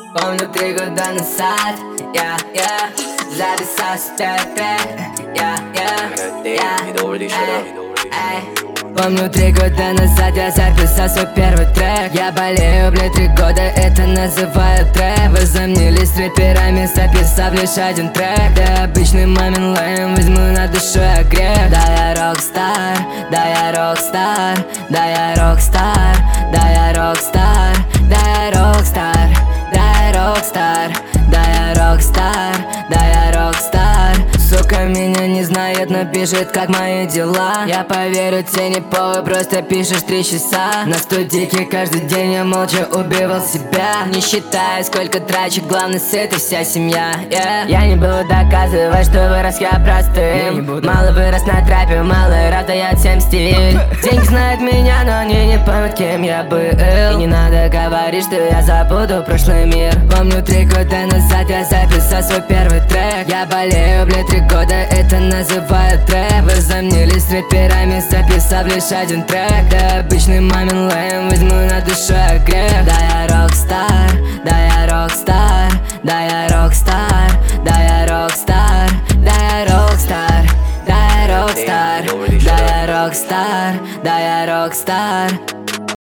Помню 3 года назад, я записал себе трек, Помню 3 года назад я записал свой первый трек. Я болею, блядь, 3 года, это называют трэп. Возомнились рэперами, записав лишь один трек. Да обычный мамин лэм, возьму на душу я грех. Да я рокстар, да я рокстар, да я рокстар, да я рокстар, да я рокстар, да я рокстар, да я рокстар, да я рокстар. Сука меня не знает, но пишет, как мои дела. Я поверю, тебе не повод, просто пишешь 3 часа. На студийке каждый день я молча убивал себя. Не считая, сколько трачу, главное это вся семья. Я не буду доказывать, что вырос я простым. Мало вырос на трапе, мало рад дает всем стиль. Деньги знают меня, но они не поймут, кем я был. И не надо говорить, что я забуду прошлый мир. Помню 3 года назад я записал свой первый трек. Я болею, блядь, 3 года, это называют трэп. Возомнились рэперами, записав лишь один трек. Да обычный мамин лэм, возьму на душу я грех. Да я рокстар, да я рокстар, да я рокстар, да я рокстар, да я рокстар, да я рокстар, да я рокстар, да я рокстар.